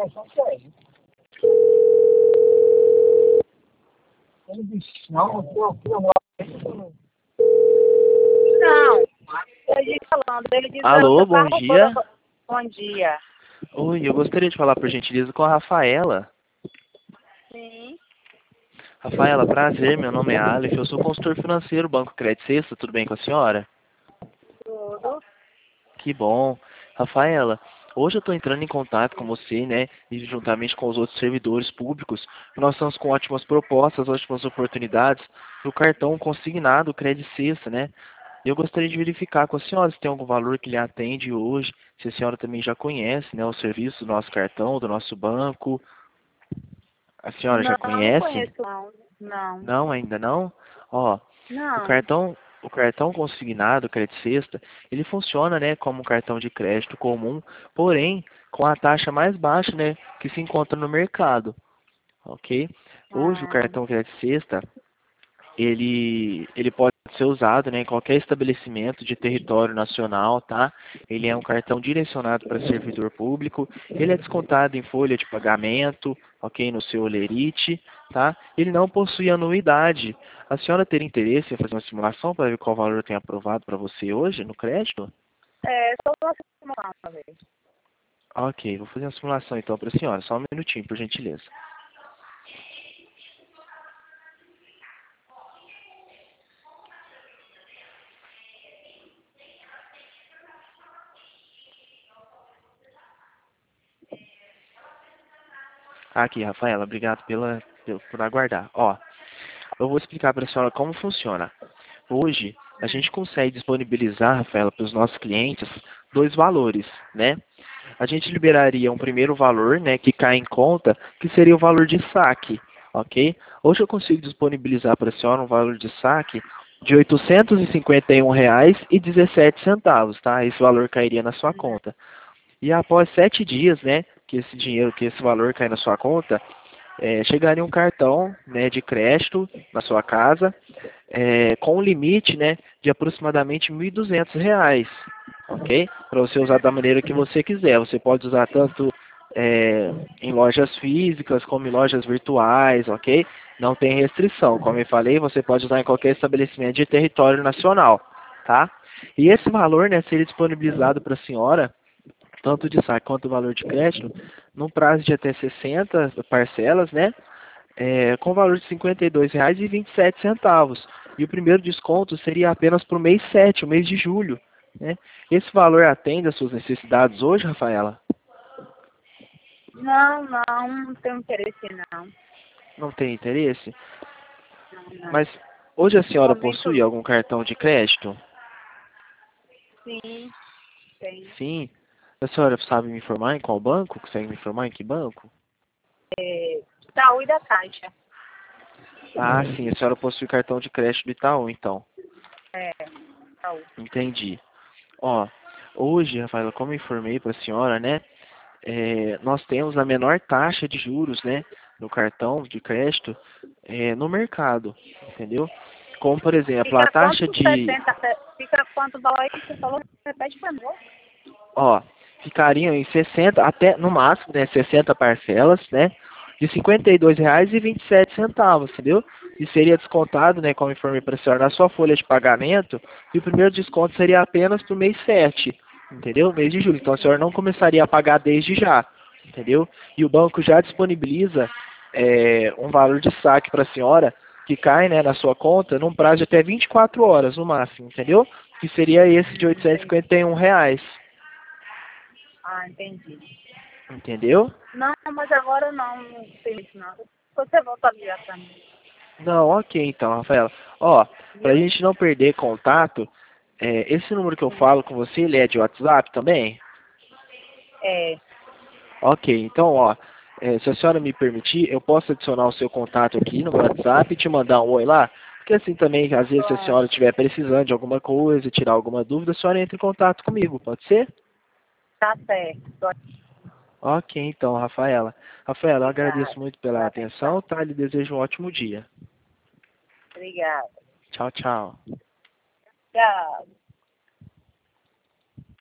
Não, ele falando, ele dizendo Alô, que bom dia. Bom dia. Oi, eu gostaria de falar por gentileza com a Rafaela. Sim, Rafaela, prazer, meu nome é Aleph, eu sou consultor financeiro Banco Credit Sexta, tudo bem com a senhora? tudo. Que bom. Rafaela, hoje eu estou entrando em contato com você, né, e juntamente com os outros servidores públicos, nós estamos com ótimas propostas, ótimas oportunidades do cartão consignado Credit Sexta, né? E eu gostaria de verificar com a senhora se tem algum valor que lhe atende hoje, se a senhora também já conhece, né, o serviço do nosso cartão, do nosso banco. A senhora já Não conhece? conheço, não. Não. Não, ainda não? Ó, o Não. cartão, o cartão consignado, Credit Sexta, ele funciona, né, como um cartão de crédito comum, porém com a taxa mais baixa, né, que se encontra no mercado, ok? Hoje o Ah, cartão Credit Sexta, ele pode ser usado, né, em qualquer estabelecimento de território nacional, tá? Ele é um cartão direcionado para servidor público, ele é descontado em folha de pagamento, ok, no seu Olerite, tá? Ele não possui anuidade. A senhora teria interesse em fazer uma simulação para ver qual valor tem aprovado para você hoje no crédito? só uma vez. Ok, vou fazer uma simulação então para a senhora, só um minutinho, por gentileza. Aqui, Rafaela, obrigado por aguardar. Ó, eu vou explicar para a senhora como funciona. Hoje, a gente consegue disponibilizar, Rafaela, para os nossos clientes dois valores, né? A gente liberaria um primeiro valor, né, que cai em conta, que seria o valor de saque, ok? Hoje eu consigo disponibilizar para a senhora um valor de saque de R$ 851,17, tá? Esse valor cairia na sua conta. E após 7 dias, né, que esse valor cai na sua conta, chegaria um cartão, né, de crédito na sua casa, com um limite, né, de aproximadamente R$ 1.200, ok? Para você usar da maneira que você quiser. Você pode usar tanto em lojas físicas como em lojas virtuais, ok? Não tem restrição. Como eu falei, você pode usar em qualquer estabelecimento de território nacional, tá? E esse valor, né, seria disponibilizado para a senhora, tanto de saque quanto o valor de crédito, num prazo de até 60 parcelas, né? Com valor de R$ 52,27. E o primeiro desconto seria apenas para o mês 7, o mês de julho, né? Esse valor atende às suas necessidades hoje, Rafaela? Não tenho interesse, não. Não tem interesse? Não. Mas hoje a No senhora momento, possui algum cartão de crédito? sim, tem. Sim. A senhora sabe me informar em qual banco? Consegue me informar em que banco? Itaú e da Caixa. Ah, sim, a senhora possui cartão de crédito do Itaú, então. É, Itaú. Entendi. Ó, hoje, Rafaela, como eu informei para a senhora, né, nós temos a menor taxa de juros, né, no cartão de crédito no mercado, entendeu? Como, por exemplo, a Fica taxa quanto de, 60, fica quanto valor aí que você falou? Repete pra mim. ó, ficariam em 60, até no máximo, né, 60 parcelas, né, de R$ 52,27, entendeu? E seria descontado, né, como informei para a senhora, na sua folha de pagamento, e o primeiro desconto seria apenas para o mês 7, entendeu? Mês de julho. Então a senhora não começaria a pagar desde já, entendeu? E o banco já disponibiliza um valor de saque para a senhora, que cai, né, na sua conta, num prazo de até 24 horas no máximo, entendeu? Que seria esse de R$ Entendi. 851. Ah, entendi. Entendeu? Não, mas agora não tem isso, não. Você volta a ligar pra mim, Não, ok então, Rafaela. Ó, pra viu? gente não perder contato, esse número que eu falo com você, ele é de WhatsApp também? É, Ok, então, ó, se a senhora me permitir, eu posso adicionar o seu contato aqui no meu WhatsApp e te mandar um oi lá? Porque assim também, às vezes, se a senhora pronto. estiver precisando de alguma coisa, tirar alguma dúvida, a senhora entra em contato comigo, pode ser? Tá certo. Ok, então, Rafaela. Rafaela, eu Obrigada agradeço muito pela pela atenção, atenção. tá? Lhe desejo um ótimo dia. Obrigada. Tchau, tchau. Tchau.